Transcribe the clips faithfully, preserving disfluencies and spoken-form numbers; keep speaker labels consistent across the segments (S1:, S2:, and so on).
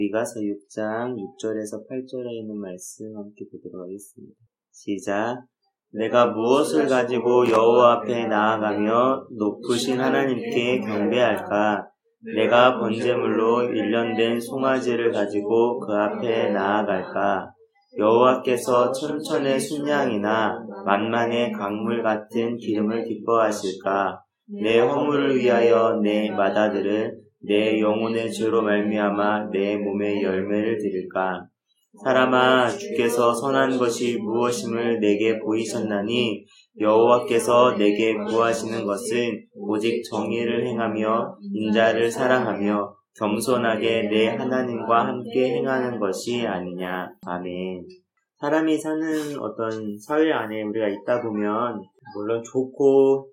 S1: 미가서 육 장 육 절에서 팔 절에 있는 말씀 함께 보도록 하겠습니다. 시작. 내가 무엇을 가지고 여호와 앞에 나아가며 높으신 하나님께 경배할까? 내가 번제물로 일련된 송아지를 가지고 그 앞에 나아갈까? 여호와께서 천천의 순양이나 만만의 강물 같은 기름을 기뻐하실까? 내 허물을 위하여 내 맏아들은 내 영혼의 죄로 말미암아 내 몸에 열매를 드릴까? 사람아, 주께서 선한 것이 무엇임을 내게 보이셨나니 여호와께서 내게 구하시는 것은 오직 정의를 행하며 인자를 사랑하며 겸손하게 내 하나님과 함께 행하는 것이 아니냐. 아멘. 사람이 사는 어떤 사회 안에 우리가 있다 보면 물론 좋고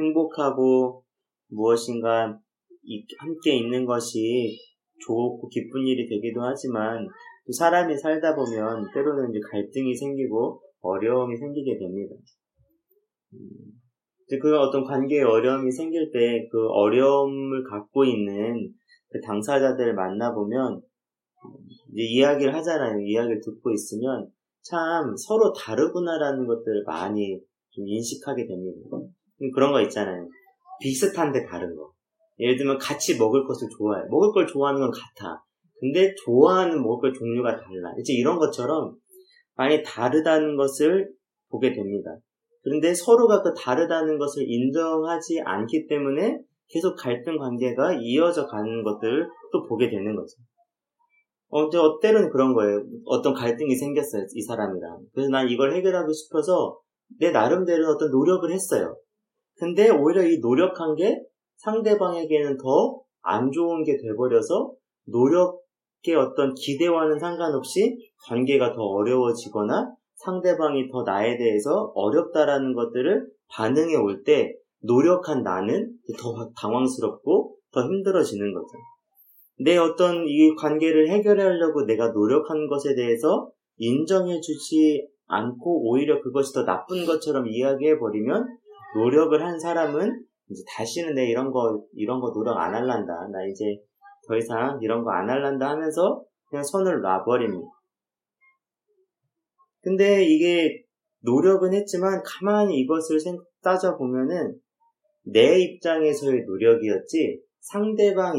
S1: 행복하고 무엇인가 함께 있는 것이 좋고 기쁜 일이 되기도 하지만 또 사람이 살다 보면 때로는 이제 갈등이 생기고 어려움이 생기게 됩니다. 음, 그 어떤 관계에 어려움이 생길 때 그 어려움을 갖고 있는 그 당사자들을 만나보면 이제 이야기를 하잖아요. 이야기를 듣고 있으면 참 서로 다르구나라는 것들을 많이 좀 인식하게 됩니다. 그런 거 있잖아요. 비슷한데 다른 거. 예를 들면 같이 먹을 것을 좋아해. 먹을 걸 좋아하는 건 같아. 근데 좋아하는 먹을 걸 종류가 달라. 이제 이런 것처럼 많이 다르다는 것을 보게 됩니다. 그런데 서로가 그 다르다는 것을 인정하지 않기 때문에 계속 갈등 관계가 이어져 가는 것들을 또 보게 되는 거죠. 어, 때로는 그런 거예요. 어떤 갈등이 생겼어요. 이 사람이랑. 그래서 난 이걸 해결하고 싶어서 내 나름대로 어떤 노력을 했어요. 근데 오히려 이 노력한 게 상대방에게는 더 안 좋은 게 돼버려서 노력의 어떤 기대와는 상관없이 관계가 더 어려워지거나 상대방이 더 나에 대해서 어렵다라는 것들을 반응해 올 때 노력한 나는 더 당황스럽고 더 힘들어지는 거죠. 내 어떤 이 관계를 해결하려고 내가 노력한 것에 대해서 인정해주지 않고 오히려 그것이 더 나쁜 것처럼 이야기해버리면 노력을 한 사람은 이제 다시는 내 이런 거, 이런 거 노력 안 할란다. 나 이제 더 이상 이런 거 안 할란다 하면서 그냥 손을 놔버립니다. 근데 이게 노력은 했지만 가만히 이것을 따져보면은 내 입장에서의 노력이었지 상대방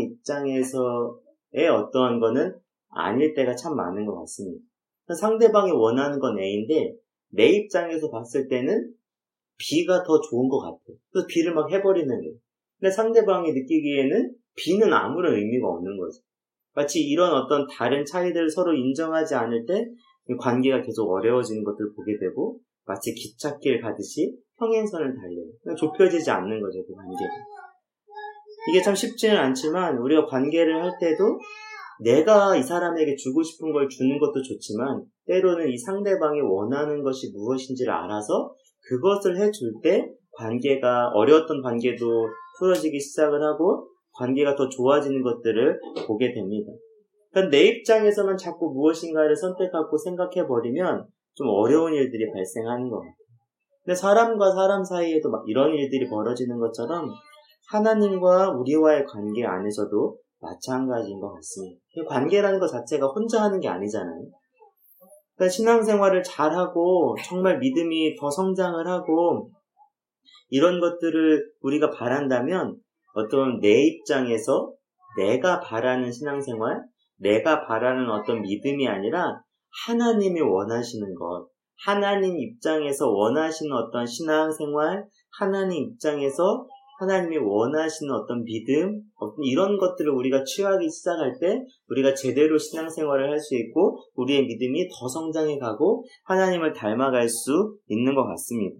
S1: 입장에서의 어떠한 거는 아닐 때가 참 많은 것 같습니다. 상대방이 원하는 건 A인데 내 입장에서 봤을 때는 B가 더 좋은 것 같아요. 그래서 B를 막 해버리는 거예요. 근데 상대방이 느끼기에는 B는 아무런 의미가 없는 거죠. 마치 이런 어떤 다른 차이들을 서로 인정하지 않을 때 관계가 계속 어려워지는 것들을 보게 되고 마치 기찻길 가듯이 평행선을 달려요. 좁혀지지 않는 거죠, 그 관계가. 이게 참 쉽지는 않지만 우리가 관계를 할 때도 내가 이 사람에게 주고 싶은 걸 주는 것도 좋지만 때로는 이 상대방이 원하는 것이 무엇인지를 알아서 그것을 해줄 때 관계가 어려웠던 관계도 풀어지기 시작을 하고 관계가 더 좋아지는 것들을 보게 됩니다. 그러니까 내 입장에서만 자꾸 무엇인가를 선택하고 생각해버리면 좀 어려운 일들이 발생하는 것 같아요. 근데 사람과 사람 사이에도 막 이런 일들이 벌어지는 것처럼 하나님과 우리와의 관계 안에서도 마찬가지인 것 같습니다. 관계라는 것 자체가 혼자 하는 게 아니잖아요. 그러니까 신앙생활을 잘하고 정말 믿음이 더 성장을 하고 이런 것들을 우리가 바란다면 어떤 내 입장에서 내가 바라는 신앙생활, 내가 바라는 어떤 믿음이 아니라 하나님이 원하시는 것, 하나님 입장에서 원하시는 어떤 신앙생활, 하나님 입장에서 하나님이 원하시는 어떤 믿음, 어떤 이런 것들을 우리가 취하기 시작할 때 우리가 제대로 신앙생활을 할 수 있고 우리의 믿음이 더 성장해가고 하나님을 닮아갈 수 있는 것 같습니다.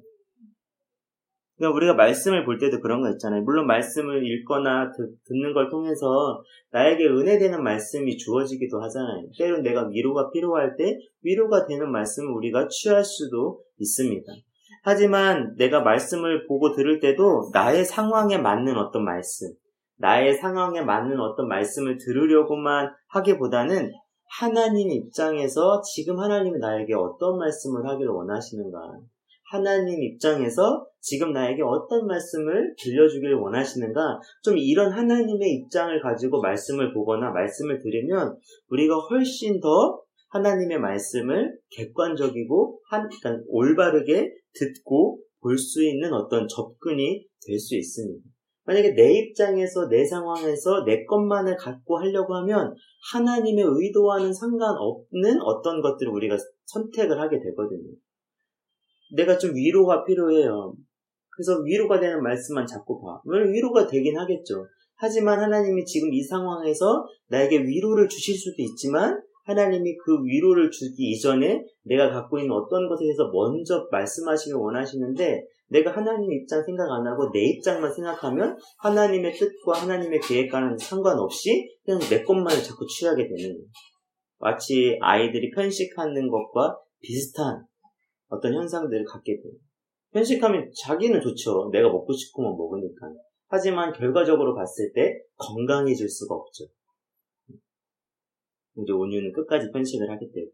S1: 그러니까 우리가 말씀을 볼 때도 그런 거 있잖아요. 물론 말씀을 읽거나 듣, 듣는 걸 통해서 나에게 은혜되는 말씀이 주어지기도 하잖아요. 때론 내가 위로가 필요할 때 위로가 되는 말씀을 우리가 취할 수도 있습니다. 하지만 내가 말씀을 보고 들을 때도 나의 상황에 맞는 어떤 말씀, 나의 상황에 맞는 어떤 말씀을 들으려고만 하기보다는 하나님 입장에서 지금 하나님이 나에게 어떤 말씀을 하기를 원하시는가, 하나님 입장에서 지금 나에게 어떤 말씀을 들려주기를 원하시는가, 좀 이런 하나님의 입장을 가지고 말씀을 보거나 말씀을 들으면 우리가 훨씬 더 하나님의 말씀을 객관적이고 한, 그러니까 올바르게 듣고 볼 수 있는 어떤 접근이 될 수 있습니다. 만약에 내 입장에서 내 상황에서 내 것만을 갖고 하려고 하면 하나님의 의도와는 상관없는 어떤 것들을 우리가 선택을 하게 되거든요. 내가 좀 위로가 필요해요. 그래서 위로가 되는 말씀만 자꾸 봐. 물론 위로가 되긴 하겠죠. 하지만 하나님이 지금 이 상황에서 나에게 위로를 주실 수도 있지만 하나님이 그 위로를 주기 이전에 내가 갖고 있는 어떤 것에 대해서 먼저 말씀하시길 원하시는데 내가 하나님 입장 생각 안 하고 내 입장만 생각하면 하나님의 뜻과 하나님의 계획과는 상관없이 그냥 내 것만을 자꾸 취하게 되는 거예요. 마치 아이들이 편식하는 것과 비슷한 어떤 현상들을 갖게 돼요. 편식하면 자기는 좋죠. 내가 먹고 싶으면 먹으니까. 하지만 결과적으로 봤을 때 건강해질 수가 없죠. 이제 온유는 끝까지 편식을 하겠대요.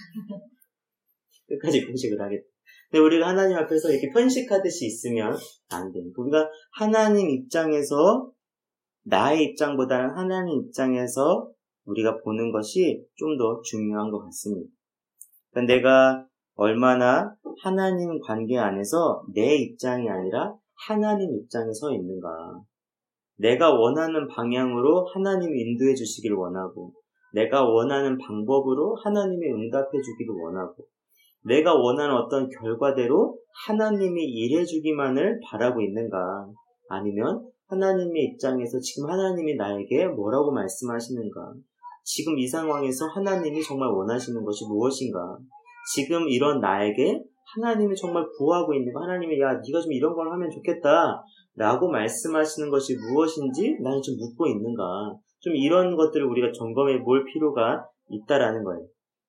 S1: 끝까지 편식을 하겠대요. 근데 우리가 하나님 앞에서 이렇게 편식하듯이 있으면 안 돼요. 우리가 하나님 입장에서 나의 입장보다는 하나님 입장에서 우리가 보는 것이 좀 더 중요한 것 같습니다. 그러니까 내가 얼마나 하나님 관계 안에서 내 입장이 아니라 하나님 입장에 서 있는가. 내가 원하는 방향으로 하나님이 인도해 주시기를 원하고 내가 원하는 방법으로 하나님이 응답해 주기를 원하고 내가 원하는 어떤 결과대로 하나님이 일해 주기만을 바라고 있는가. 아니면 하나님의 입장에서 지금 하나님이 나에게 뭐라고 말씀하시는가. 지금 이 상황에서 하나님이 정말 원하시는 것이 무엇인가. 지금 이런 나에게 하나님이 정말 구하고 있는 거, 하나님이 야 네가 좀 이런 걸 하면 좋겠다 라고 말씀하시는 것이 무엇인지 나는 좀 묻고 있는가. 좀 이런 것들을 우리가 점검해 볼 필요가 있다라는 거예요.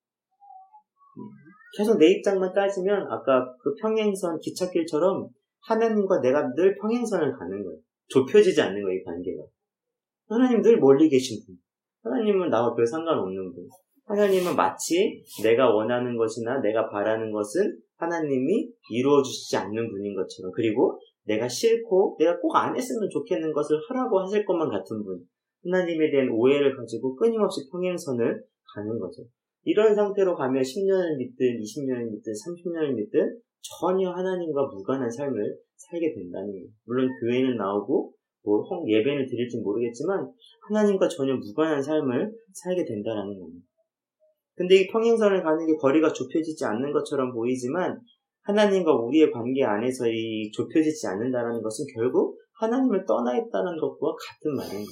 S1: 계속 내 입장만 따지면 아까 그 평행선 기찻길처럼 하나님과 내가 늘 평행선을 가는 거예요. 좁혀지지 않는 거예요, 이 관계가. 하나님 늘 멀리 계신 분. 하나님은 나와 별 상관없는 분. 하나님은 마치 내가 원하는 것이나 내가 바라는 것은 하나님이 이루어주시지 않는 분인 것처럼, 그리고 내가 싫고 내가 꼭 안 했으면 좋겠는 것을 하라고 하실 것만 같은 분. 하나님에 대한 오해를 가지고 끊임없이 평행선을 가는 거죠. 이런 상태로 가면 십 년을 믿든 이십 년을 믿든 삼십 년을 믿든 전혀 하나님과 무관한 삶을 살게 된다는 거예요. 물론 교회는 나오고 뭐 예배를 드릴지 모르겠지만 하나님과 전혀 무관한 삶을 살게 된다는 겁니다. 근데 이 평행선을 가는 게 거리가 좁혀지지 않는 것처럼 보이지만 하나님과 우리의 관계 안에서 이 좁혀지지 않는다는 것은 결국 하나님을 떠나 있다는 것과 같은 말입니다.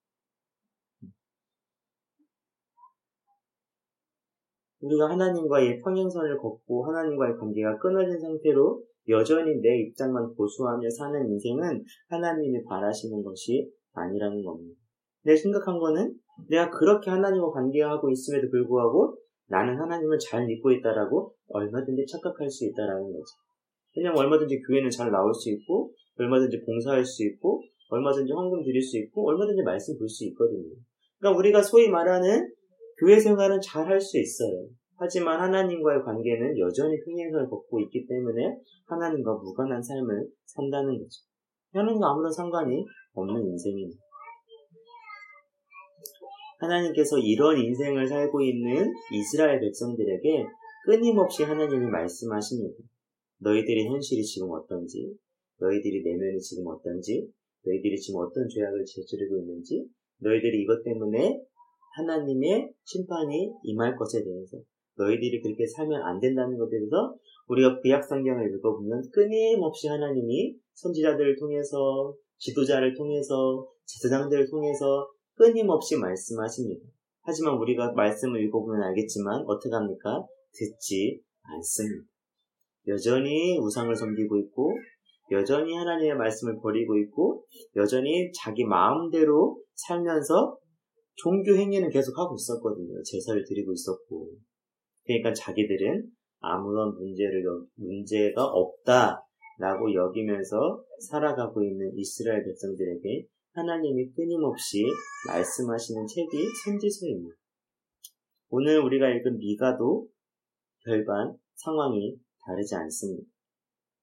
S1: 우리가 하나님과의 평행선을 걷고 하나님과의 관계가 끊어진 상태로 여전히 내 입장만 고수하며 사는 인생은 하나님이 바라시는 것이 아니라는 겁니다. 내가 생각한 거는 내가 그렇게 하나님과 관계하고 있음에도 불구하고 나는 하나님을 잘 믿고 있다라고 얼마든지 착각할 수 있다라는 거죠. 왜냐면 얼마든지 교회는 잘 나올 수 있고 얼마든지 봉사할 수 있고 얼마든지 헌금 드릴 수 있고 얼마든지 말씀 볼 수 있거든요. 그러니까 우리가 소위 말하는 교회 생활은 잘 할 수 있어요. 하지만 하나님과의 관계는 여전히 평행선을 걷고 있기 때문에 하나님과 무관한 삶을 산다는 거죠. 하나님과 아무런 상관이 없는 인생입니다. 하나님께서 이런 인생을 살고 있는 이스라엘 백성들에게 끊임없이 하나님이 말씀하십니다. 너희들의 현실이 지금 어떤지, 너희들이 내면이 지금 어떤지, 너희들이 지금 어떤 죄악을 저지르고 있는지, 너희들이 이것 때문에 하나님의 심판이 임할 것에 대해서, 너희들이 그렇게 살면 안 된다는 것에 대해서 우리가 구약 성경을 읽어보면 끊임없이 하나님이 선지자들을 통해서, 지도자를 통해서, 제사장들을 통해서 끊임없이 말씀하십니다. 하지만 우리가 말씀을 읽어보면 알겠지만 어떻게 합니까? 듣지 않습니다. 여전히 우상을 섬기고 있고 여전히 하나님의 말씀을 버리고 있고 여전히 자기 마음대로 살면서 종교 행위는 계속 하고 있었거든요. 제사를 드리고 있었고. 그러니까 자기들은 아무런 문제를, 문제가 없다라고 여기면서 살아가고 있는 이스라엘 백성들에게 하나님이 끊임없이 말씀하시는 책이 선지서입니다. 오늘 우리가 읽은 미가도 별반 상황이 다르지 않습니다.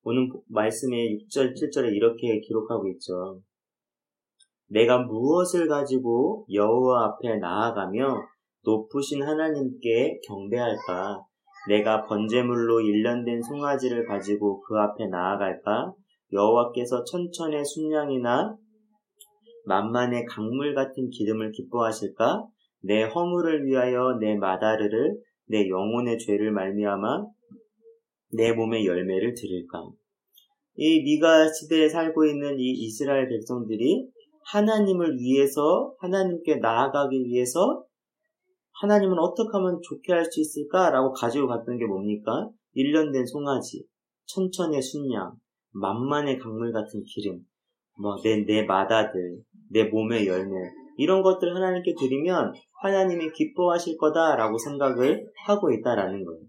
S1: 오늘 말씀의 육 절, 칠 절에 이렇게 기록하고 있죠. 내가 무엇을 가지고 여호와 앞에 나아가며 높으신 하나님께 경배할까? 내가 번제물로 일련된 송아지를 가지고 그 앞에 나아갈까? 여호와께서 천천의 순양이나 만만의 강물 같은 기름을 기뻐하실까? 내 허물을 위하여 내 마다르를, 내 영혼의 죄를 말미암아 내 몸의 열매를 드릴까? 이 미가 시대에 살고 있는 이 이스라엘 백성들이 하나님을 위해서, 하나님께 나아가기 위해서 하나님은 어떻게 하면 좋게 할 수 있을까라고 가지고 갔던 게 뭡니까? 일련된 송아지, 천천의 순양, 만만의 강물 같은 기름, 뭐 내, 내 마다들, 내 몸의 열매, 이런 것들을 하나님께 드리면 하나님이 기뻐하실 거다라고 생각을 하고 있다라는 거예요.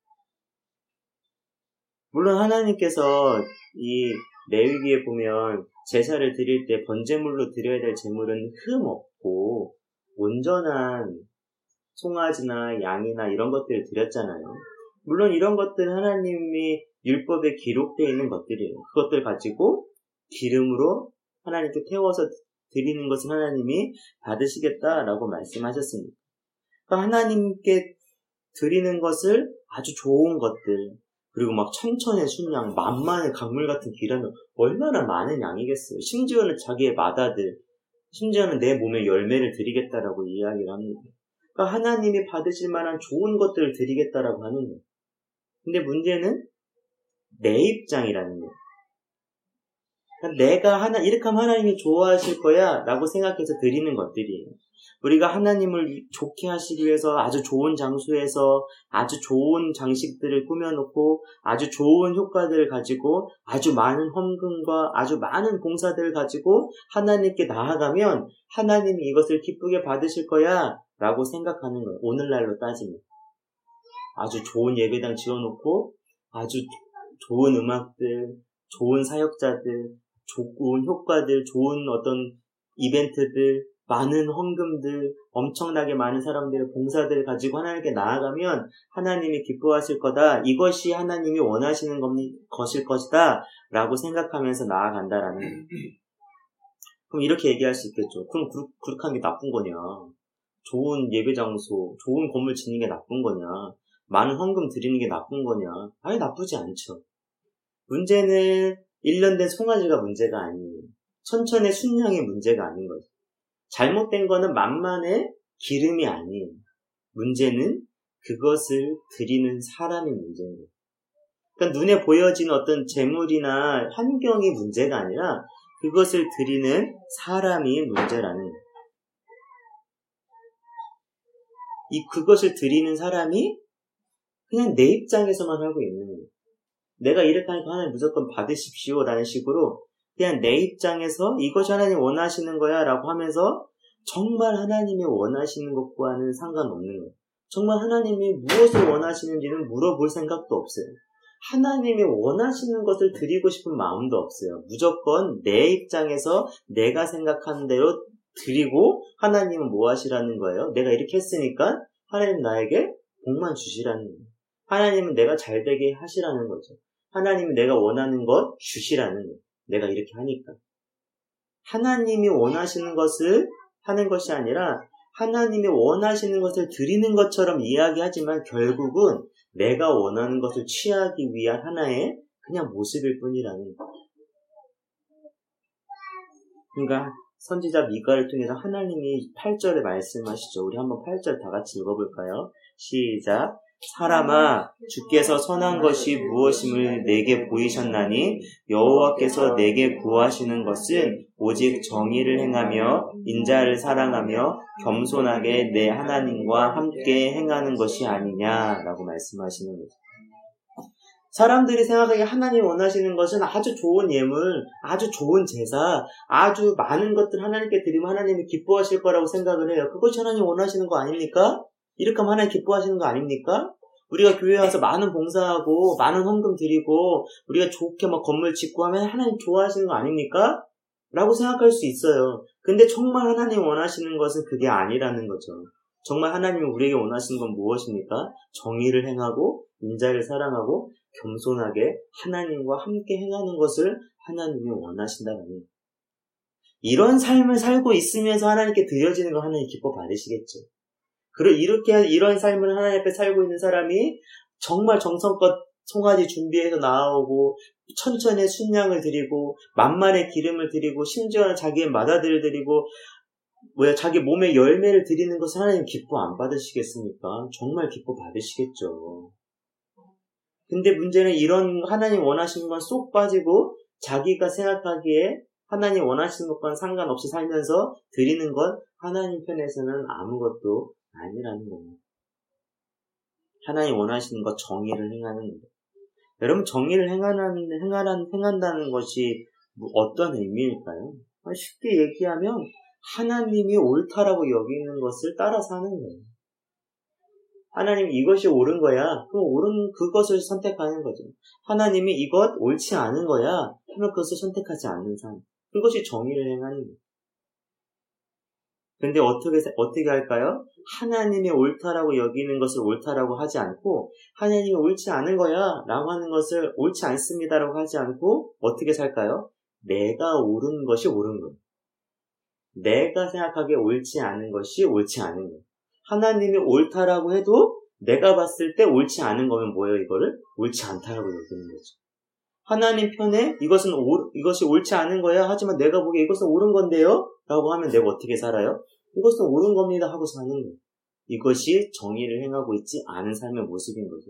S1: 물론 하나님께서 이 레위기에 보면 제사를 드릴 때 번제물로 드려야 될 제물은 흠 없고 온전한 송아지나 양이나 이런 것들을 드렸잖아요. 물론 이런 것들은 하나님이 율법에 기록되어 있는 것들이에요. 그것들 가지고 기름으로 하나님께 태워서 드리는 것은 하나님이 받으시겠다라고 말씀하셨습니다. 그러니까 하나님께 드리는 것을 아주 좋은 것들, 그리고 막 천천의 순양, 만만의 강물 같은 기라면 얼마나 많은 양이겠어요. 심지어는 자기의 마다들, 심지어는 내 몸에 열매를 드리겠다라고 이야기를 합니다. 그러니까 하나님이 받으실 만한 좋은 것들을 드리겠다라고 하는 거예요. 근데 문제는 내 입장이라는 거예요. 그러니까 내가 하나, 이렇게 하면 하나님이 좋아하실 거야 라고 생각해서 드리는 것들이에요. 우리가 하나님을 좋게 하시기 위해서 아주 좋은 장소에서 아주 좋은 장식들을 꾸며놓고 아주 좋은 효과들을 가지고 아주 많은 헌금과 아주 많은 봉사들을 가지고 하나님께 나아가면 하나님이 이것을 기쁘게 받으실 거야 라고 생각하는 거예요. 오늘날로 따지면. 아주 좋은 예배당 지어놓고 아주 좋은 음악들, 좋은 사역자들, 좋은 효과들, 좋은 어떤 이벤트들, 많은 헌금들, 엄청나게 많은 사람들의 봉사들을 가지고 하나님께 나아가면 하나님이 기뻐하실 거다. 이것이 하나님이 원하시는 것일 것이다. 라고 생각하면서 나아간다라는 거예요. 그럼 이렇게 얘기할 수 있겠죠. 그럼 그렇게 하는 게 나쁜 거냐? 좋은 예배 장소, 좋은 건물 짓는 게 나쁜 거냐? 많은 헌금 드리는 게 나쁜 거냐? 아예 나쁘지 않죠. 문제는 일련된 송아지가 문제가 아니에요. 천천의 순양이 문제가 아닌 거죠. 잘못된 거는 만만의 기름이 아니에요. 문제는 그것을 드리는 사람이 문제인 거예요. 그러니까 눈에 보여지는 어떤 재물이나 환경이 문제가 아니라 그것을 드리는 사람이 문제라는 거예요. 이 그것을 드리는 사람이 그냥 내 입장에서만 하고 있는 거예요. 내가 이렇게 하니까 하나님 무조건 받으십시오 라는 식으로 그냥 내 입장에서 이것이 하나님 원하시는 거야 라고 하면서 정말 하나님이 원하시는 것과는 상관없는 거예요. 정말 하나님이 무엇을 원하시는지는 물어볼 생각도 없어요. 하나님이 원하시는 것을 드리고 싶은 마음도 없어요. 무조건 내 입장에서 내가 생각하는 대로 드리고 하나님은 뭐 하시라는 거예요? 내가 이렇게 했으니까 하나님 나에게 복만 주시라는 거예요. 하나님은 내가 잘되게 하시라는 거죠. 하나님은 내가 원하는 것 주시라는 거예요. 내가 이렇게 하니까. 하나님이 원하시는 것을 하는 것이 아니라 하나님이 원하시는 것을 드리는 것처럼 이야기하지만 결국은 내가 원하는 것을 취하기 위한 하나의 그냥 모습일 뿐이라는 거예요. 그러니까 선지자 미가를 통해서 하나님이 팔 절에 말씀하시죠. 우리 한번 팔 절 다 같이 읽어볼까요? 시작. 사람아, 주께서 선한 것이 무엇임을 내게 보이셨나니 여호와께서 내게 구하시는 것은 오직 정의를 행하며 인자를 사랑하며 겸손하게 내 하나님과 함께 행하는 것이 아니냐라고 말씀하시는 거죠. 사람들이 생각하기에 하나님 원하시는 것은 아주 좋은 예물, 아주 좋은 제사, 아주 많은 것들 하나님께 드리면 하나님이 기뻐하실 거라고 생각을 해요. 그것이 하나님 원하시는 거 아닙니까? 이렇게 하면 하나님 기뻐하시는 거 아닙니까? 우리가 교회에 와서 많은 봉사하고 많은 헌금 드리고 우리가 좋게 막 건물 짓고 하면 하나님 좋아하시는 거 아닙니까? 라고 생각할 수 있어요. 근데 정말 하나님 원하시는 것은 그게 아니라는 거죠. 정말 하나님이 우리에게 원하시는 건 무엇입니까? 정의를 행하고 인자를 사랑하고 겸손하게 하나님과 함께 행하는 것을 하나님이 원하신다는 거예요. 이런 삶을 살고 있으면서 하나님께 드려지는 거 하나님 기뻐 받으시겠죠. 그리고 이렇게 이런 삶을 하나님 앞에 살고 있는 사람이 정말 정성껏 송아지 준비해서 나오고 천천히 순양을 드리고 만만의 기름을 드리고 심지어는 자기의 맏아들을 드리고 뭐야 자기 몸에 열매를 드리는 것을 하나님 기뻐 안 받으시겠습니까? 정말 기뻐 받으시겠죠. 근데 문제는 이런 하나님 원하시는 건 쏙 빠지고 자기가 생각하기에 하나님 원하시는 것과는 상관없이 살면서 드리는 것 하나님 편에서는 아무것도 아니라는 겁니다. 하나님 원하시는 것 정의를 행하는 겁니다. 여러분 정의를 행하는, 행하는, 행한다는 것이 어떤 의미일까요? 쉽게 얘기하면 하나님이 옳다라고 여기는 것을 따라서 하는 거예요. 하나님이 이것이 옳은 거야. 그럼 옳은 그것을 선택하는 거죠. 하나님이 이것 옳지 않은 거야. 그러면 그것을 선택하지 않는 삶. 그것이 정의를 행하는 거예요. 근데 어떻게, 어떻게 할까요? 하나님이 옳다라고 여기는 것을 옳다라고 하지 않고, 하나님이 옳지 않은 거야 라고 하는 것을 옳지 않습니다라고 하지 않고, 어떻게 살까요? 내가 옳은 것이 옳은 거예요. 내가 생각하기에 옳지 않은 것이 옳지 않은 거예요. 하나님이 옳다라고 해도, 내가 봤을 때 옳지 않은 거면 뭐예요, 이거를? 옳지 않다라고 여기는 거죠. 하나님 편에 이것은 오, 이것이 옳지 않은 거야. 하지만 내가 보기에 이것은 옳은 건데요? 라고 하면 내가 어떻게 살아요? 이것은 옳은 겁니다 하고 사는 거예요. 이것이 정의를 행하고 있지 않은 삶의 모습인 거죠.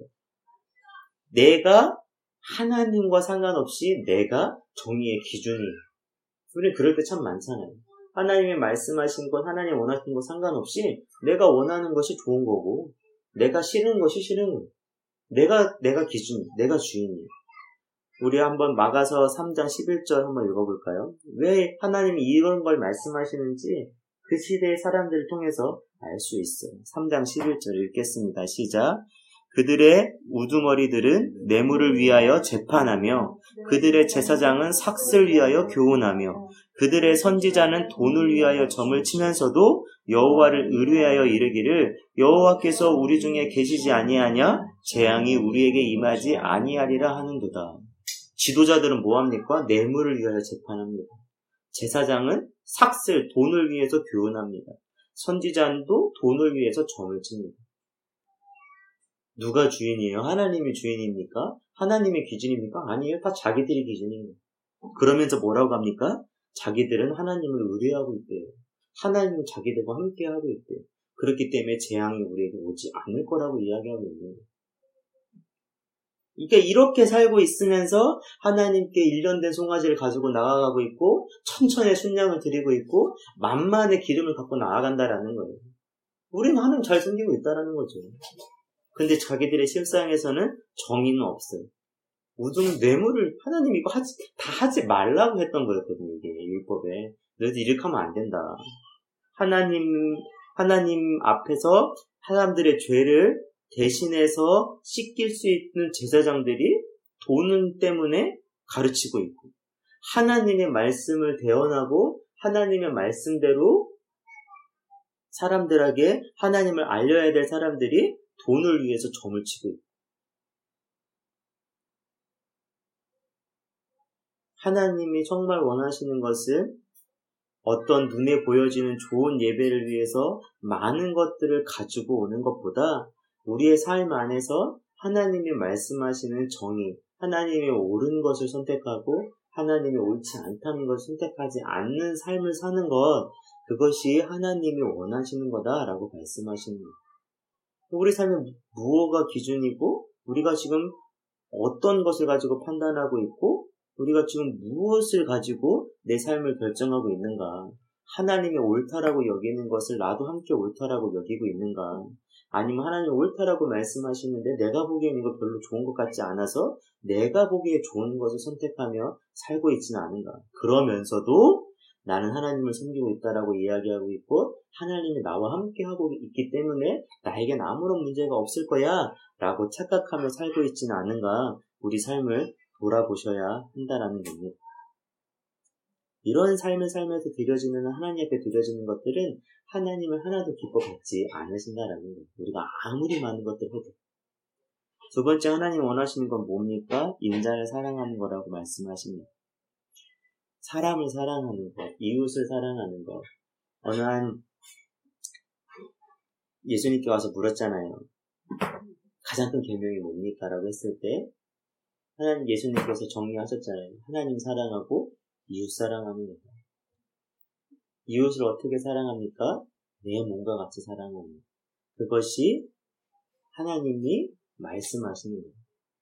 S1: 내가 하나님과 상관없이 내가 정의의 기준이에요. 우리는 그럴 때 참 많잖아요. 하나님이 말씀하신 것, 하나님 원하시는 것 상관없이 내가 원하는 것이 좋은 거고 내가 싫은 것이 싫은 거예요. 내가 내가 기준, 내가 주인이에요. 우리 한번 마가서 삼 장 십일 절 한번 읽어볼까요? 왜 하나님이 이런 걸 말씀하시는지 그 시대의 사람들을 통해서 알 수 있어요. 삼 장 십일 절 읽겠습니다. 시작. 그들의 우두머리들은 뇌물을 위하여 재판하며 그들의 제사장은 삭슬 위하여 교훈하며 그들의 선지자는 돈을 위하여 점을 치면서도 여호와를 의뢰하여 이르기를 여호와께서 우리 중에 계시지 아니하냐? 재앙이 우리에게 임하지 아니하리라 하는도다. 지도자들은 뭐합니까? 뇌물을 위하여 재판합니다. 제사장은 삭슬, 돈을 위해서 교훈합니다. 선지자도 돈을 위해서 점을 칩니다. 누가 주인이에요? 하나님이 주인입니까? 하나님의 기준입니까? 아니에요. 다 자기들의 기준입니다. 그러면서 뭐라고 합니까? 자기들은 하나님을 의뢰하고 있대요. 하나님은 자기들과 함께하고 있대요. 그렇기 때문에 재앙이 우리에게 오지 않을 거라고 이야기하고 있는 거예요. 그러니까 이렇게 살고 있으면서 하나님께 일련된 송아지를 가지고 나아가고 있고 천천히 순양을 드리고 있고 만만의 기름을 갖고 나아간다라는 거예요. 우리는 하나님 잘 섬기고 있다라는 거죠. 근데 자기들의 실상에서는 정의는 없어요. 우등 뇌물을 하나님 이거 하지, 다 하지 말라고 했던 거였거든요. 이게 율법에. 너희들 이렇게 하면 안 된다. 하나님 하나님 앞에서 사람들의 죄를 대신해서 씻길 수 있는 제사장들이 돈 때문에 가르치고 있고 하나님의 말씀을 대언하고 하나님의 말씀대로 사람들에게 하나님을 알려야 될 사람들이 돈을 위해서 점을 치고 있고 하나님이 정말 원하시는 것은 어떤 눈에 보여지는 좋은 예배를 위해서 많은 것들을 가지고 오는 것보다 우리의 삶 안에서 하나님이 말씀하시는 정의, 하나님이 옳은 것을 선택하고 하나님이 옳지 않다는 것을 선택하지 않는 삶을 사는 것, 그것이 하나님이 원하시는 거다라고 말씀하시는 거예요. 우리 삶에 무엇가 기준이고 우리가 지금 어떤 것을 가지고 판단하고 있고 우리가 지금 무엇을 가지고 내 삶을 결정하고 있는가? 하나님이 옳다라고 여기는 것을 나도 함께 옳다라고 여기고 있는가? 아니면 하나님이 옳다라고 말씀하시는데 내가 보기엔 이거 별로 좋은 것 같지 않아서 내가 보기에 좋은 것을 선택하며 살고 있지는 않은가? 그러면서도 나는 하나님을 섬기고 있다라고 이야기하고 있고 하나님이 나와 함께 하고 있기 때문에 나에겐 아무런 문제가 없을 거야 라고 착각하며 살고 있지는 않은가? 우리 삶을 돌아보셔야 한다라는 겁니다. 이런 삶을 살면서 드려지는 하나님 앞에 드려지는 것들은 하나님을 하나도 기뻐 받지 않으신다라는 거예요. 우리가 아무리 많은 것들 해도. 두 번째 하나님 원하시는 건 뭡니까? 인자를 사랑하는 거라고 말씀하십니다. 사람을 사랑하는 것, 이웃을 사랑하는 것. 어느 한 예수님께 와서 물었잖아요. 가장 큰 계명이 뭡니까? 라고 했을 때 하나님 예수님께서 정리하셨잖아요. 하나님 사랑하고 이웃 사랑하는 거다. 이웃을 어떻게 사랑합니까? 내 몸과 같이 사랑합니다. 그것이 하나님이 말씀하시는 거예요.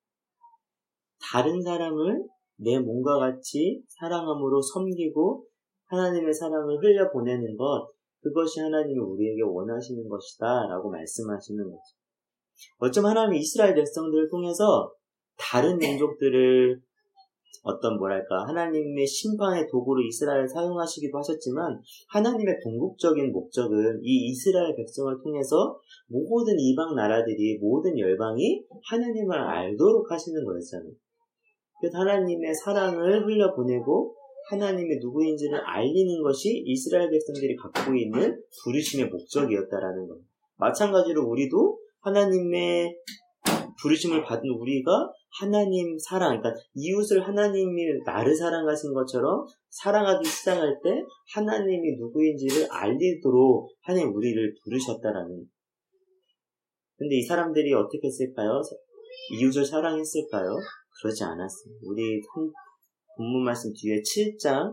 S1: 다른 사람을 내 몸과 같이 사랑함으로 섬기고 하나님의 사랑을 흘려보내는 것, 그것이 하나님이 우리에게 원하시는 것이다 라고 말씀하시는 거죠. 어쩜 하나님이 이스라엘 백성들을 통해서 다른 민족들을 어떤 뭐랄까 하나님의 심판의 도구로 이스라엘을 사용하시기도 하셨지만 하나님의 궁극적인 목적은 이 이스라엘 백성을 통해서 모든 이방 나라들이 모든 열방이 하나님을 알도록 하시는 거였잖아요. 그래서 하나님의 사랑을 흘려보내고 하나님의 누구인지를 알리는 것이 이스라엘 백성들이 갖고 있는 부르심의 목적이었다라는 거예요. 마찬가지로 우리도 하나님의 부르심을 받은 우리가 하나님 사랑, 그러니까 이웃을 하나님이 나를 사랑하신 것처럼 사랑하기 시작할 때 하나님이 누구인지를 알리도록 하나님 우리를 부르셨다라는. 근데 이 사람들이 어떻게 했을까요? 이웃을 사랑했을까요? 그러지 않았어요. 우리 본문 말씀 뒤에 칠 장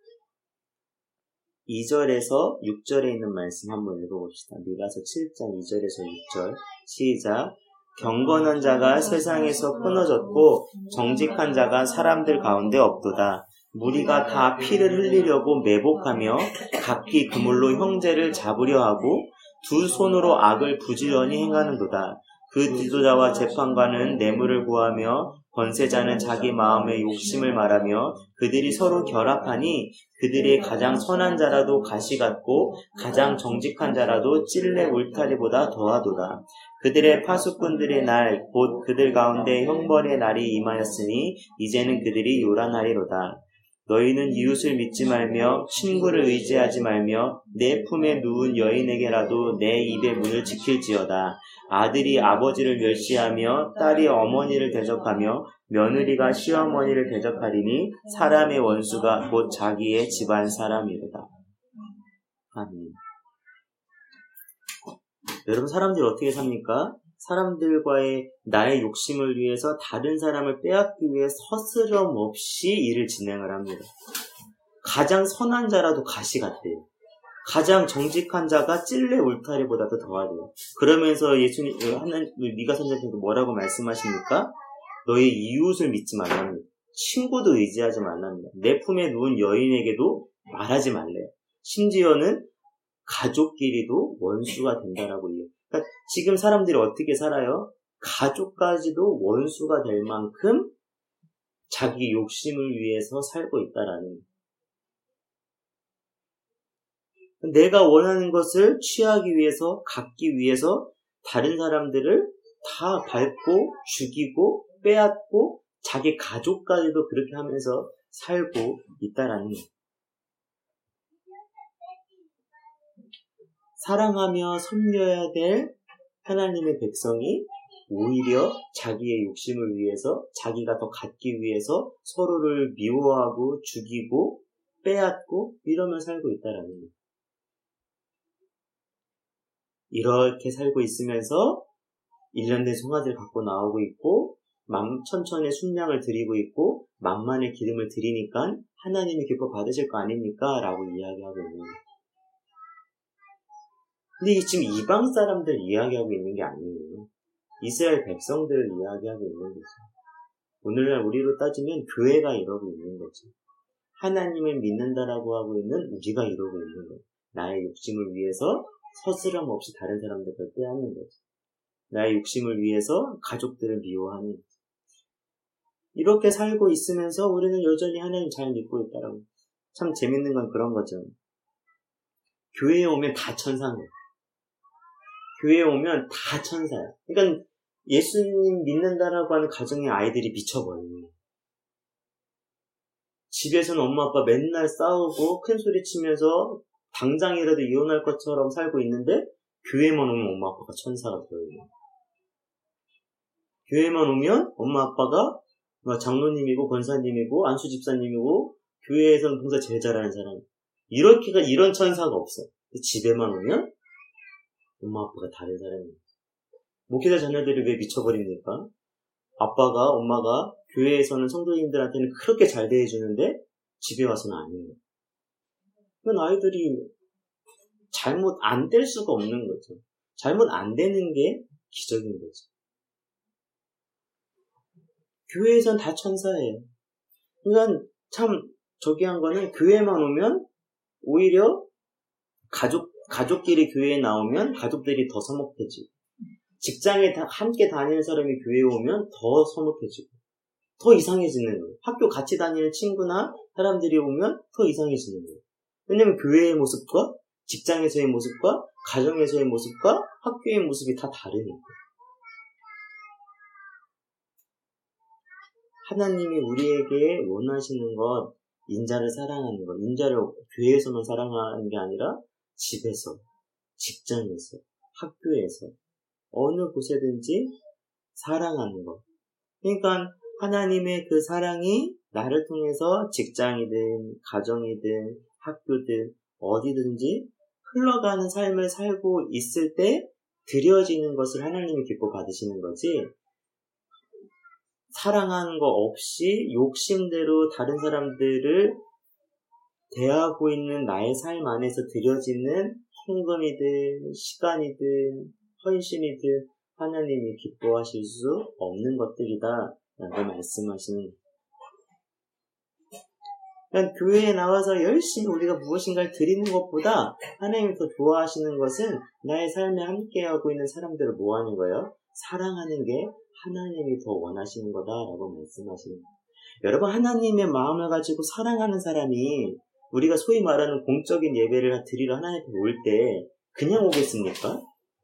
S1: 이 절에서 육 절에 있는 말씀 한번 읽어봅시다. 미가서 칠 장 이 절에서 육 절 시작. 경건한 자가 세상에서 끊어졌고 정직한 자가 사람들 가운데 없도다. 무리가 다 피를 흘리려고 매복하며 각기 그물로 형제를 잡으려 하고 두 손으로 악을 부지런히 행하는도다. 그 지도자와 재판관은 뇌물을 구하며 권세자는 자기 마음의 욕심을 말하며 그들이 서로 결합하니 그들의 가장 선한 자라도 가시 같고 가장 정직한 자라도 찔레 울타리보다 더하도다. 그들의 파수꾼들의 날 곧 그들 가운데 형벌의 날이 임하였으니 이제는 그들이 요란하리로다. 너희는 이웃을 믿지 말며 친구를 의지하지 말며 내 품에 누운 여인에게라도 내 입의 문을 지킬지어다. 아들이 아버지를 멸시하며 딸이 어머니를 대적하며 며느리가 시어머니를 대적하리니 사람의 원수가 곧 자기의 집안 사람이로다. 아멘. 여러분, 사람들이 어떻게 삽니까? 사람들과의 나의 욕심을 위해서 다른 사람을 빼앗기 위해 서스럼 없이 일을 진행을 합니다. 가장 선한 자라도 가시 같대요. 가장 정직한 자가 찔레 울타리보다도 더하대요. 그러면서 예수님, 하나님, 미가 선생님도 뭐라고 말씀하십니까? 너의 이웃을 믿지 말랍니다. 친구도 의지하지 말랍니다. 내 품에 누운 여인에게도 말하지 말래요. 심지어는 가족끼리도 원수가 된다라고 얘기해요. 그러니까 지금 사람들이 어떻게 살아요? 가족까지도 원수가 될 만큼 자기 욕심을 위해서 살고 있다라는 거예요. 내가 원하는 것을 취하기 위해서, 갖기 위해서 다른 사람들을 다 밟고 죽이고 빼앗고 자기 가족까지도 그렇게 하면서 살고 있다라는 거예요. 사랑하며 섬겨야 될 하나님의 백성이 오히려 자기의 욕심을 위해서, 자기가 더 갖기 위해서 서로를 미워하고 죽이고 빼앗고 이러며 살고 있다라는 거예요. 이렇게 살고 있으면서 일련된 송아지를 갖고 나오고 있고 천천의 순양을 드리고 있고 만만의 기름을 드리니까 하나님이 기뻐 받으실 거 아닙니까? 라고 이야기하고 있는 거예요. 근데 지금 이방 사람들 이야기하고 있는 게 아니에요. 이스라엘 백성들을 이야기하고 있는 거죠. 오늘날 우리로 따지면 교회가 이러고 있는 거죠. 하나님을 믿는다라고 하고 있는 우리가 이러고 있는 거예요. 나의 욕심을 위해서 서스럼 없이 다른 사람들을 빼앗는 거죠. 나의 욕심을 위해서 가족들을 미워하는 거죠. 이렇게 살고 있으면서 우리는 여전히 하나님 잘 믿고 있다라고. 참 재밌는 건 그런 거죠. 교회에 오면 다 천사인 거예요. 교회에 오면 다 천사야. 그러니까 예수님 믿는다라고 하는 가정의 아이들이 미쳐버려요. 집에서는 엄마 아빠 맨날 싸우고 큰 소리 치면서 당장이라도 이혼할 것처럼 살고 있는데 교회만 오면 엄마 아빠가 천사가 되어있는. 교회만 오면 엄마 아빠가 장로님이고 권사님이고 안수 집사님이고 교회에서는 봉사 제일 잘하는 사람. 이렇게가 이런 천사가 없어. 집에만 오면 엄마 아빠가 다른 사람이에요. 목회자 자녀들이 왜 미쳐버립니까? 아빠가 엄마가 교회에서는 성도님들한테는 그렇게 잘 대해주는데 집에 와서는 아니에요. 그건 아이들이 잘못 안 될 수가 없는 거죠. 잘못 안 되는 게 기적인 거죠. 교회에선 다 천사예요. 그러니까 참 저기 한 거는 교회만 오면 오히려 가족, 가족끼리 교회에 나오면 가족들이 더 서먹해지고 직장에 다 함께 다니는 사람이 교회에 오면 더 서먹해지고 더 이상해지는 거예요. 학교 같이 다니는 친구나 사람들이 오면 더 이상해지는 거예요. 왜냐면 교회의 모습과 직장에서의 모습과 가정에서의 모습과 학교의 모습이 다 다르니까. 하나님이 우리에게 원하시는 것, 인자를 사랑하는 것, 인자를 교회에서만 사랑하는 게 아니라 집에서, 직장에서, 학교에서, 어느 곳에든지 사랑하는 것. 그러니까 하나님의 그 사랑이 나를 통해서 직장이든 가정이든 학교든 어디든지 흘러가는 삶을 살고 있을 때 드려지는 것을 하나님이 기뻐 받으시는 거지, 사랑하는 거 없이 욕심대로 다른 사람들을 대하고 있는 나의 삶 안에서 드려지는 헌금이든 시간이든 헌신이든 하나님이 기뻐하실 수 없는 것들이다 라고 말씀하시는 거예요. 그러니까 교회에 나와서 열심히 우리가 무엇인가를 드리는 것보다 하나님이 더 좋아하시는 것은 나의 삶에 함께하고 있는 사람들을 뭐 하는 거예요? 사랑하는 게 하나님이 더 원하시는 거다라고 말씀하시는 거예요. 여러분, 하나님의 마음을 가지고 사랑하는 사람이 우리가 소위 말하는 공적인 예배를 드리러 하나님 앞에 올 때 그냥 오겠습니까?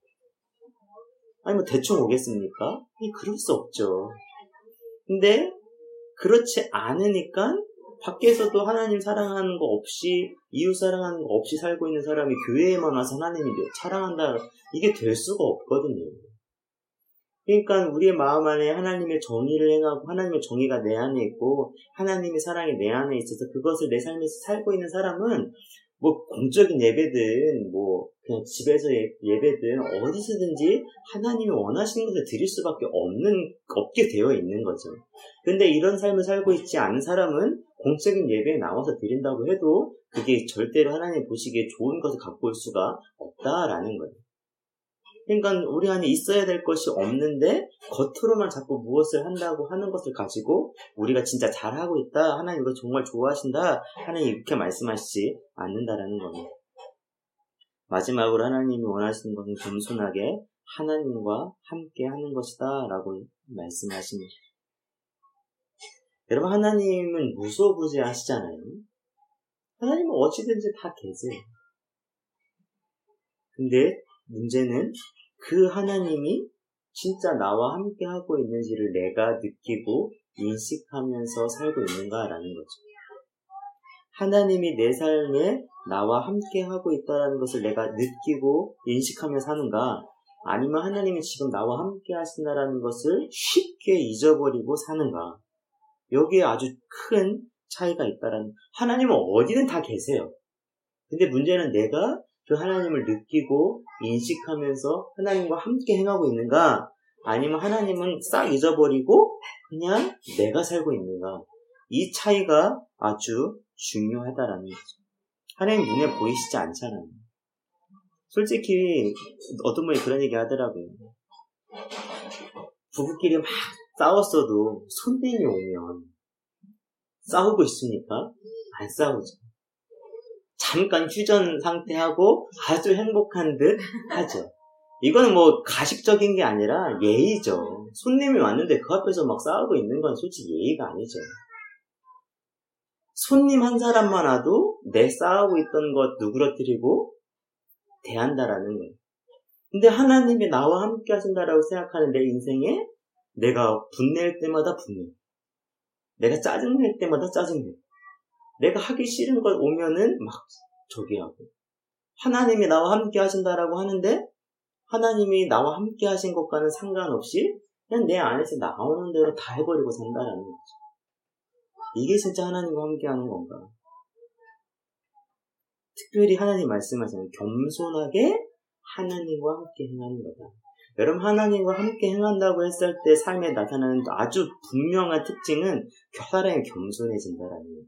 S1: 아니 뭐 대충 오겠습니까? 그럴 수 없죠. 근데 그렇지 않으니까 밖에서도 하나님 사랑하는 거 없이, 이웃 사랑하는 거 없이 살고 있는 사람이 교회에만 와서 하나님이 사랑한다, 이게 될 수가 없거든요. 그러니까 우리의 마음 안에 하나님의 정의를 행하고 하나님의 정의가 내 안에 있고 하나님의 사랑이 내 안에 있어서 그것을 내 삶에서 살고 있는 사람은 뭐 공적인 예배든 뭐 그냥 집에서 예, 예배든 어디서든지 하나님이 원하시는 것을 드릴 수밖에 없는 없게 되어 있는 거죠. 근데 이런 삶을 살고 있지 않은 사람은 공적인 예배에 나와서 드린다고 해도 그게 절대로 하나님 보시기에 좋은 것을 갖고 올 수가 없다라는 거예요. 그러니까 우리 안에 있어야 될 것이 없는데 겉으로만 자꾸 무엇을 한다고 하는 것을 가지고 우리가 진짜 잘하고 있다, 하나님 이거 정말 좋아하신다, 하나님 이렇게 말씀하시지 않는다라는 겁니다. 마지막으로 하나님이 원하시는 것은 겸손하게 하나님과 함께 하는 것이다 라고 말씀하십니다. 여러분, 하나님은 무소부재하시잖아요. 하나님은 어찌든지 다 계세요. 근데 문제는 그 하나님이 진짜 나와 함께 하고 있는지를 내가 느끼고 인식하면서 살고 있는가라는 거죠. 하나님이 내 삶에 나와 함께 하고 있다는 것을 내가 느끼고 인식하며 사는가, 아니면 하나님이 지금 나와 함께 하신다는 것을 쉽게 잊어버리고 사는가, 여기에 아주 큰 차이가 있다라는. 하나님은 어디든 다 계세요. 근데 문제는 내가 그 하나님을 느끼고 인식하면서 하나님과 함께 행하고 있는가, 아니면 하나님은 싹 잊어버리고 그냥 내가 살고 있는가, 이 차이가 아주 중요하다라는 거죠. 하나님 눈에 보이시지 않잖아요. 솔직히 어떤 분이 그런 얘기 하더라고요. 부부끼리 막 싸웠어도 손님이 오면 싸우고 있습니까? 안 싸우죠. 잠깐 휴전 상태하고 아주 행복한 듯 하죠. 이거는 뭐 가식적인 게 아니라 예의죠. 손님이 왔는데 그 앞에서 막 싸우고 있는 건 솔직히 예의가 아니죠. 손님 한 사람만 와도 내 싸우고 있던 것 누그러뜨리고 대한다라는 거예요. 근데 하나님이 나와 함께 하신다라고 생각하는 내 인생에 내가 분낼 때마다 분내, 내가 짜증낼 때마다 짜증내, 내가 하기 싫은 것 오면은 막 저기 하고, 하나님이 나와 함께 하신다라고 하는데 하나님이 나와 함께 하신 것과는 상관없이 그냥 내 안에서 나오는 대로 다 해버리고 산다라는 거죠. 이게 진짜 하나님과 함께 하는 건가? 특별히 하나님 말씀하시는 겸손하게 하나님과 함께 행하는 거다. 여러분, 하나님과 함께 행한다고 했을 때 삶에 나타나는 아주 분명한 특징은 사람이 겸손해진다라는 거예요.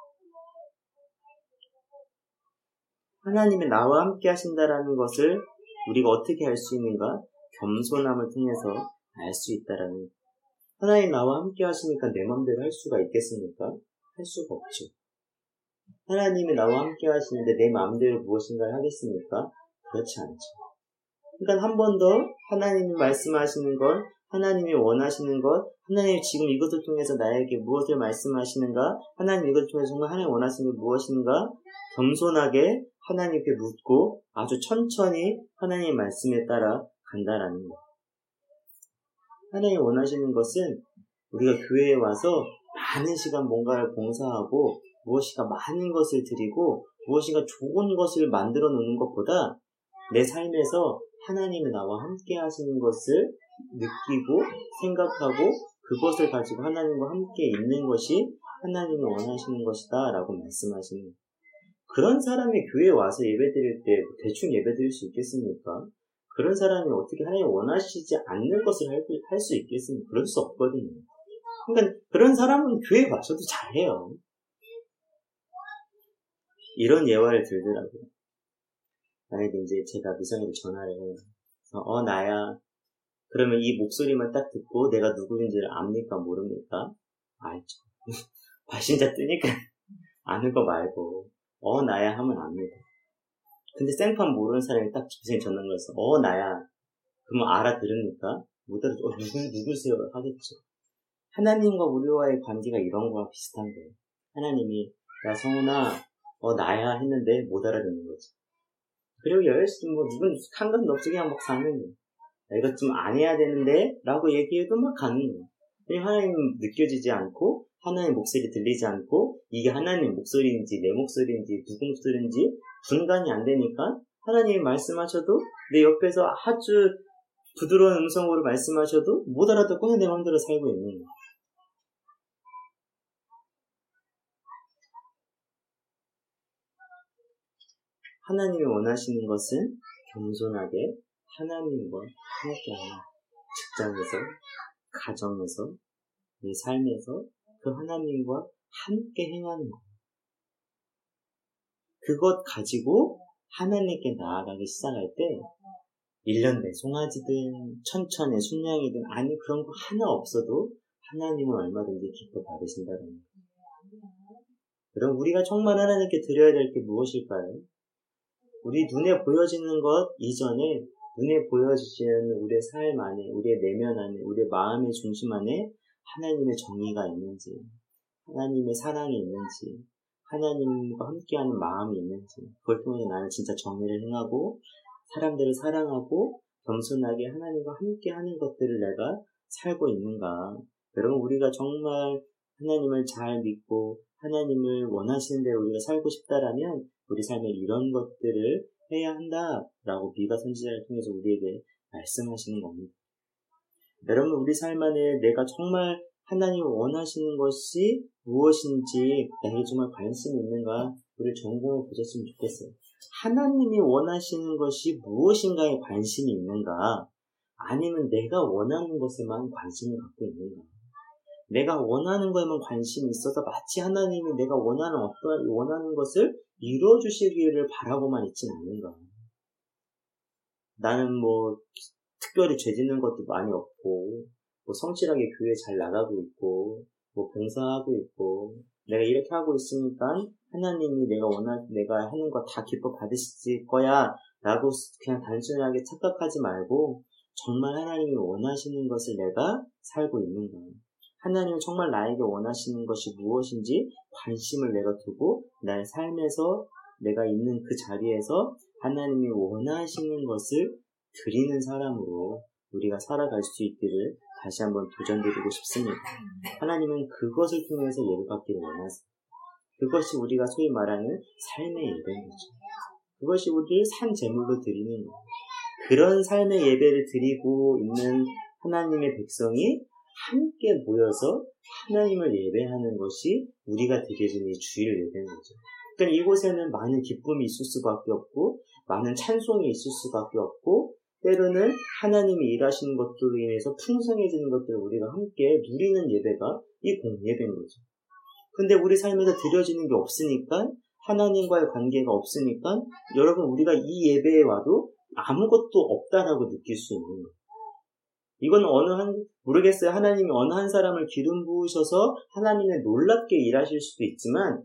S1: 하나님이 나와 함께 하신다라는 것을 우리가 어떻게 알 수 있는가? 겸손함을 통해서 알 수 있다라는 거예요. 하나님 나와 함께 하시니까 내 마음대로 할 수가 있겠습니까? 할 수가 없죠. 하나님이 나와 함께 하시는데 내 마음대로 무엇인가를 하겠습니까? 그렇지 않죠. 그러니까 한 번 더 하나님이 말씀하시는 것, 하나님이 원하시는 것, 하나님이 지금 이것을 통해서 나에게 무엇을 말씀하시는가, 하나님 이것을 통해서 정말 하나님 원하시는 게 무엇인가, 겸손하게 하나님께 묻고 아주 천천히 하나님의 말씀에 따라 간다라는 것. 하나님이 원하시는 것은 우리가 교회에 와서 많은 시간 뭔가를 봉사하고 무엇인가 많은 것을 드리고 무엇인가 좋은 것을 만들어 놓는 것보다 내 삶에서 하나님이 나와 함께 하시는 것을 느끼고 생각하고 그것을 가지고 하나님과 함께 있는 것이 하나님이 원하시는 것이다 라고 말씀하시는 거예요. 그런 사람이 교회에 와서 예배드릴 때 대충 예배드릴 수 있겠습니까? 그런 사람이 어떻게 하나님 원하시지 않는 것을 할 수 있겠습니까? 그럴 수 없거든요. 그러니까 그런 사람은 교회에 와서도 잘해요. 이런 예화를 들더라고요. 만약에 이제 제가 미성애를 전화를 해요. 어, 나야. 그러면 이 목소리만 딱 듣고 내가 누구인지를 압니까? 모릅니까? 알죠. 발신자 뜨니까 아는 거 말고, 어, 나야 하면 압니다. 근데 생판 모르는 사람이 딱 미성애 전화를 해서, 어, 나야. 그러면 알아들으니까? 못 알아듣, 어, 누구, 누구세요? 하겠죠. 하나님과 우리와의 관계가 이런 거와 비슷한 거예요. 하나님이, 야, 성훈아, 어, 나야 했는데 못 알아듣는 거지. 그리고 열심히 뭐 누군 상관도 없이 그냥 막 사는 거예요. 이것 좀 안 해야 되는데 라고 얘기해도 막 가는 거예요. 왜냐면 하나님 느껴지지 않고 하나님 목소리 들리지 않고 이게 하나님 목소리인지 내 목소리인지 누구 목소리인지 분간이 안 되니까 하나님이 말씀하셔도 내 옆에서 아주 부드러운 음성으로 말씀하셔도 못 알아듣고 그냥 내 마음대로 살고 있는 거예요. 하나님이 원하시는 것은 겸손하게 하나님과 함께하는 직장에서, 가정에서, 내 삶에서 그 하나님과 함께 행하는 것. 그것 가지고 하나님께 나아가기 시작할 때 일 년 내 송아지든 천천의 순양이든 아니 그런 거 하나 없어도 하나님은 얼마든지 기뻐 받으신다는 거예요. 그럼 우리가 정말 하나님께 드려야 될 게 무엇일까요? 우리 눈에 보여지는 것 이전에 눈에 보여지는 우리의 삶 안에, 우리의 내면 안에, 우리의 마음의 중심 안에 하나님의 정의가 있는지, 하나님의 사랑이 있는지, 하나님과 함께하는 마음이 있는지, 그걸 통해서 나는 진짜 정의를 행하고 사람들을 사랑하고 겸손하게 하나님과 함께하는 것들을 내가 살고 있는가. 여러분, 우리가 정말 하나님을 잘 믿고 하나님을 원하시는 대로 우리가 살고 싶다라면 우리 삶에 이런 것들을 해야 한다라고 미가 선지자를 통해서 우리에게 말씀하시는 겁니다. 여러분, 우리 삶 안에 내가 정말 하나님이 원하시는 것이 무엇인지 나에게 정말 관심이 있는가 우리 점검해 보셨으면 좋겠어요. 하나님이 원하시는 것이 무엇인가에 관심이 있는가, 아니면 내가 원하는 것에만 관심을 갖고 있는가. 내가 원하는 거에만 관심이 있어서 마치 하나님이 내가 원하는 어떤 원하는 것을 이루어주시기를 바라고만 있진 않는가. 나는 뭐 특별히 죄 짓는 것도 많이 없고 뭐 성실하게 교회 잘 나가고 있고 뭐 봉사하고 있고 내가 이렇게 하고 있으니까 하나님이 내가 원하 내가 하는 거 다 기뻐 받으실 거야 라고 그냥 단순하게 착각하지 말고 정말 하나님이 원하시는 것을 내가 살고 있는가. 하나님은 정말 나에게 원하시는 것이 무엇인지 관심을 내가 두고 나의 삶에서 내가 있는 그 자리에서 하나님이 원하시는 것을 드리는 사람으로 우리가 살아갈 수 있기를 다시 한번 도전드리고 싶습니다. 하나님은 그것을 통해서 예배받기를 원하세요. 그것이 우리가 소위 말하는 삶의 예배인 거죠. 그것이 우리를 산 제물로 드리는 거예요. 그런 삶의 예배를 드리고 있는 하나님의 백성이 함께 모여서 하나님을 예배하는 것이 우리가 드려지는 이 주일 예배인 거죠. 그러니까 이곳에는 많은 기쁨이 있을 수밖에 없고 많은 찬송이 있을 수밖에 없고 때로는 하나님이 일하시는 것들로 인해서 풍성해지는 것들을 우리가 함께 누리는 예배가 이 공예배인 거죠. 근데 우리 삶에서 드려지는 게 없으니까 하나님과의 관계가 없으니까 여러분 우리가 이 예배에 와도 아무것도 없다라고 느낄 수 있는 거예요. 이건 어느 한 모르겠어요. 하나님이 어느 한 사람을 기름 부으셔서 하나님의 놀랍게 일하실 수도 있지만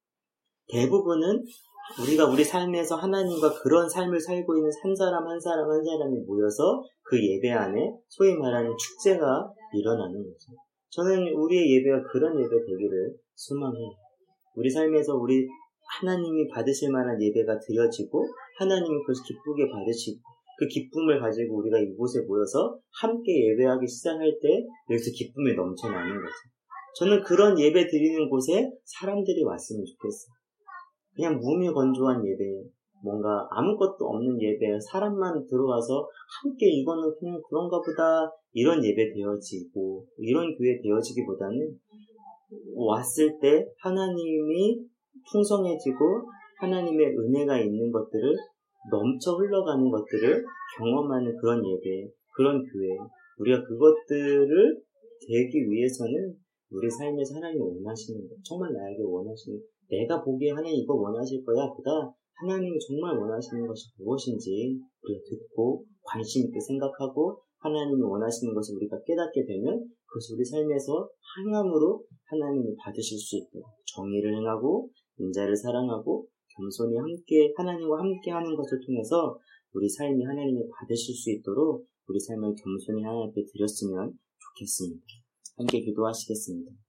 S1: 대부분은 우리가 우리 삶에서 하나님과 그런 삶을 살고 있는 한 사람 한 사람 한 사람이 모여서 그 예배 안에 소위 말하는 축제가 일어나는 거죠. 저는 우리의 예배가 그런 예배 되기를 소망해요. 우리 삶에서 우리 하나님이 받으실 만한 예배가 드려지고 하나님이 그것을 기쁘게 받으시고 그 기쁨을 가지고 우리가 이곳에 모여서 함께 예배하기 시작할 때 여기서 기쁨이 넘쳐나는 거죠. 저는 그런 예배 드리는 곳에 사람들이 왔으면 좋겠어요. 그냥 무미건조한 예배, 뭔가 아무것도 없는 예배, 사람만 들어와서 함께 이거는 그냥 그런가 보다 이런 예배 되어지고 이런 교회 되어지기보다는 왔을 때 하나님이 풍성해지고 하나님의 은혜가 있는 것들을 넘쳐 흘러가는 것들을 경험하는 그런 예배, 그런 교회, 우리가 그것들을 되기 위해서는 우리 삶에서 하나님이 원하시는 것, 정말 나에게 원하시는, 내가 보기에 하나님 이거 원하실 거야 보다 하나님이 정말 원하시는 것이 무엇인지 우리가 듣고 관심 있게 생각하고 하나님이 원하시는 것을 우리가 깨닫게 되면 그것이 우리 삶에서 행함으로 하나님이 받으실 수 있도록 정의를 행하고 인자를 사랑하고 겸손히 함께 하나님과 함께 하는 것을 통해서 우리 삶이 하나님이 받으실 수 있도록 우리 삶을 겸손히 하나님께 드렸으면 좋겠습니다. 함께 기도하시겠습니다.